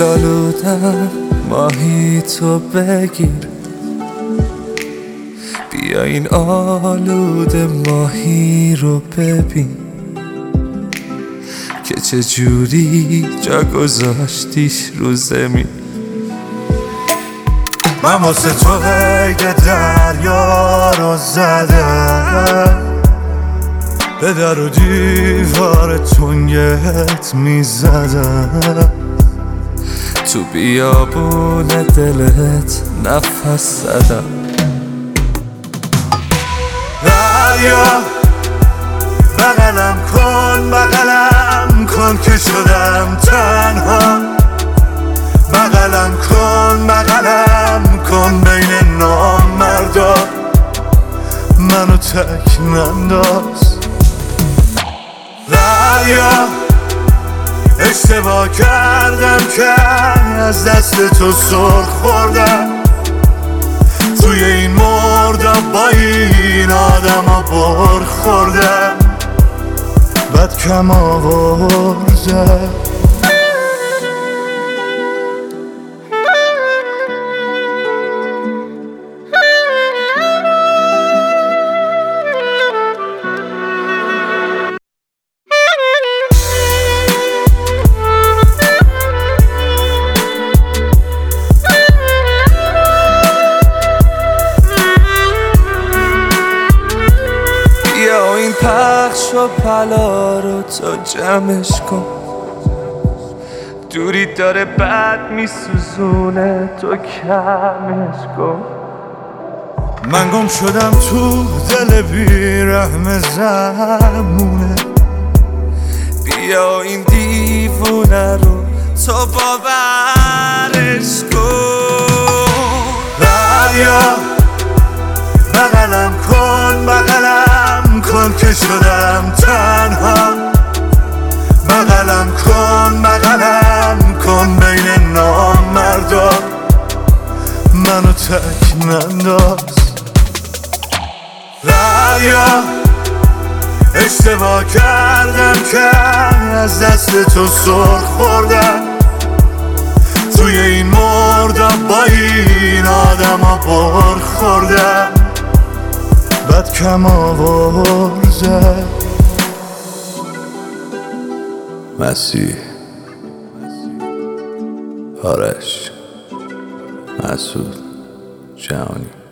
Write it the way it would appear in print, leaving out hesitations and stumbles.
دل آلودم ماهی تو بگیر، بیا این آلوده ماهی رو ببین که چجوری جا گذاشتیش رو زمین. من واسه تو قید دریا رو زدم، به در و دیوار تنگت میزدم، تو بیابون دلت نفس زدم. دریا بغلم کن که شدم تنها، بغلم کن بین نامردا، منو تک ننداز. دریا اشتباه کردم که از دست تو سر خوردم، توی این مردم با این آدم ها بر خوردم، بد کم آوردم. بیا این پخش و پلا رو تو جمعش کن، دوری داره بد میسوزونه تو کمش کن. من گم شدم تو دل بیرحم زمونه، بیا این دیوونه رو تو باورش کن. دریا بغلم کن که شدم تنها، بغلم کن بین نامردا، منو تک ننداز. دریا اشتباه کردم که از دست تو سر خوردم، توی این مردم با این آدم ها بر خوردم، بد کم آورده. مسیح، آرش، مسعود، جهانی.